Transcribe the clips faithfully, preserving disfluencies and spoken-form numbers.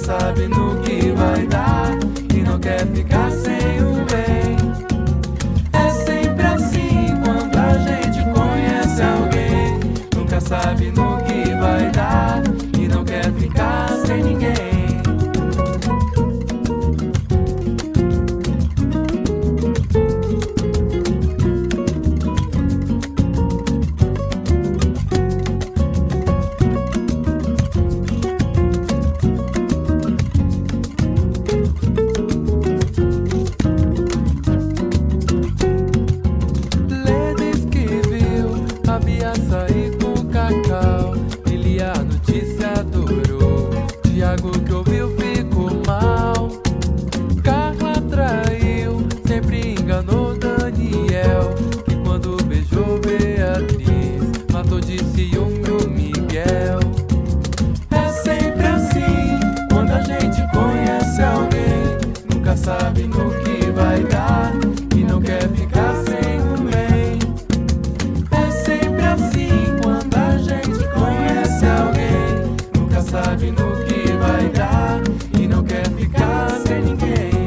sabe no que vai dar e não quer ficar sem o bem. É sempre assim quando a gente conhece alguém, nunca sabe no que vai dar e não quer ficar sem ninguém. Sabe no que vai dar e não quer ficar sem o bem. É sempre assim quando a gente conhece alguém, nunca sabe no que vai dar e não quer ficar sem ninguém.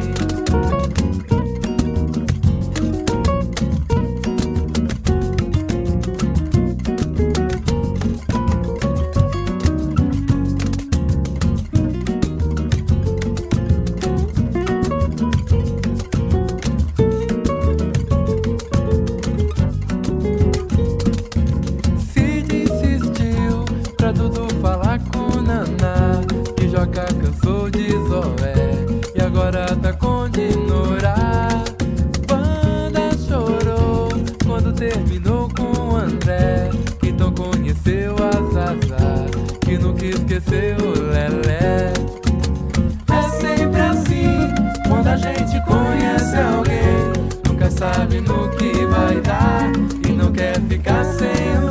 Joca cansou de Zoé e agora tá com Dinorá. Banda chorou quando terminou com o André, que então conheceu a Zazá, que nunca esqueceu o Lelé. É sempre assim quando a gente conhece alguém, nunca sabe no que vai dar e não quer ficar sem o